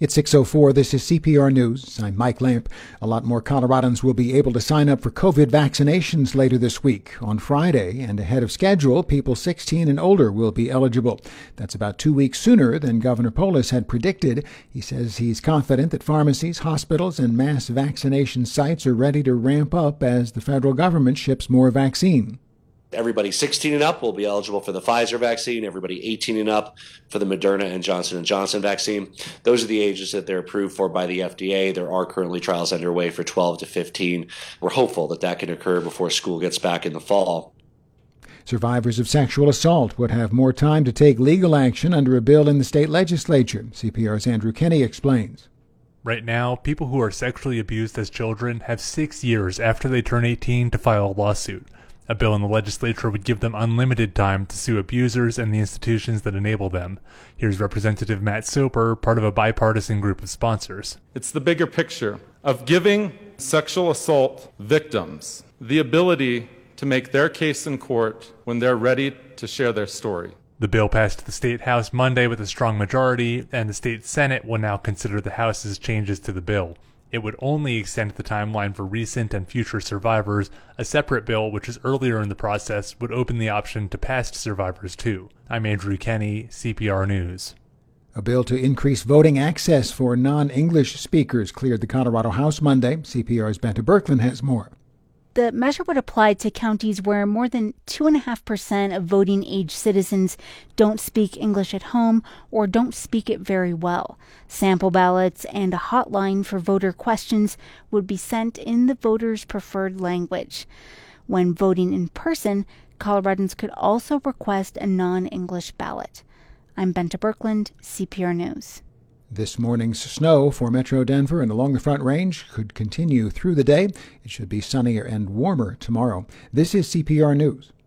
It's 6:04. This is CPR News. I'm Mike Lamp. A lot more Coloradans will be able to sign up for COVID vaccinations later this week. On Friday, and ahead of schedule, people 16 and older will be eligible. That's about 2 weeks sooner than Governor Polis had predicted. He says he's confident that pharmacies, hospitals, and mass vaccination sites are ready to ramp up as the federal government ships more vaccine. Everybody 16 and up will be eligible for the Pfizer vaccine. Everybody 18 and up for the Moderna and Johnson & Johnson vaccine. Those are the ages that they're approved for by the FDA. There are currently trials underway for 12 to 15. We're hopeful that that can occur before school gets back in the fall. Survivors of sexual assault would have more time to take legal action under a bill in the state legislature. CPR's Andrew Kenny explains. Right now, people who are sexually abused as children have 6 years after they turn 18 to file a lawsuit. A bill in the legislature would give them unlimited time to sue abusers and the institutions that enable them. Here's Representative Matt Soper, part of a bipartisan group of sponsors. It's the bigger picture of giving sexual assault victims the ability to make their case in court when they're ready to share their story. The bill passed the State House Monday with a strong majority, and the State Senate will now consider the House's changes to the bill. It would only extend the timeline for recent and future survivors. A separate bill, which is earlier in the process, would open the option to past survivors too. I'm Andrew Kenny, CPR News. A bill to increase voting access for non-English speakers cleared the Colorado House Monday. CPR's Benta Birkeland has more. The measure would apply to counties where more than 2.5% of voting-age citizens don't speak English at home or don't speak it very well. Sample ballots and a hotline for voter questions would be sent in the voter's preferred language. When voting in person, Coloradans could also request a non-English ballot. I'm Benta Birkeland, CPR News. This morning's snow for Metro Denver and along the Front Range could continue through the day. It should be sunnier and warmer tomorrow. This is CPR News.